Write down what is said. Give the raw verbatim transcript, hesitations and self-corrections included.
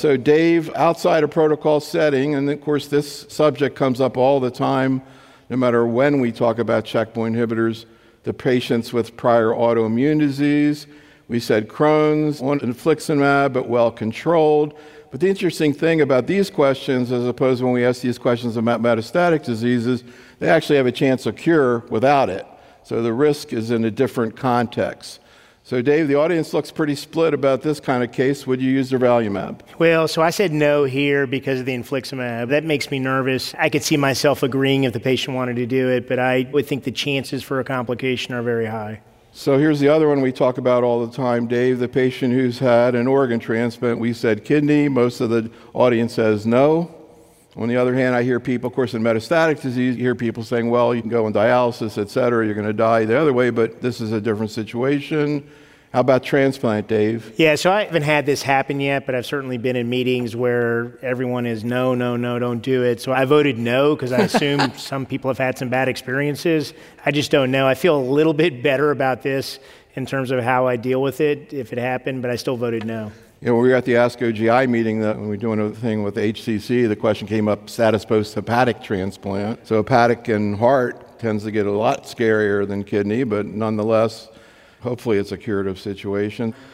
So Dave, outside a protocol setting, and of course this subject comes up all the time, no matter when we talk about checkpoint inhibitors, the patients with prior autoimmune disease. We said Crohn's, on infliximab, but well controlled. But the interesting thing about these questions, as opposed to when we ask these questions about metastatic diseases, they actually have a chance of cure without it. So the risk is in a different context. So Dave, the audience looks pretty split about this kind of case. Would you use durvalumab? Well, so I said no here because of the infliximab. That makes me nervous. I could see myself agreeing if the patient wanted to do it, but I would think the chances for a complication are very high. So here's the other one we talk about all the time, Dave, the patient who's had an organ transplant. We said kidney. Most of the audience says no. On the other hand, I hear people, of course, in metastatic disease, you hear people saying, well, you can go on dialysis, et cetera, you're going to die the other way, but this is a different situation. How about transplant, Dave? Yeah, so I haven't had this happen yet, but I've certainly been in meetings where everyone is no, no, no, don't do it. So I voted no because I assume some people have had some bad experiences. I just don't know. I feel a little bit better about this in terms of how I deal with it if it happened, but I still voted no. You know, when we were at the ASCO G I meeting, that when we were doing a thing with H C C, the question came up, status post-hepatic transplant. So hepatic and heart tends to get a lot scarier than kidney, but nonetheless, hopefully it's a curative situation.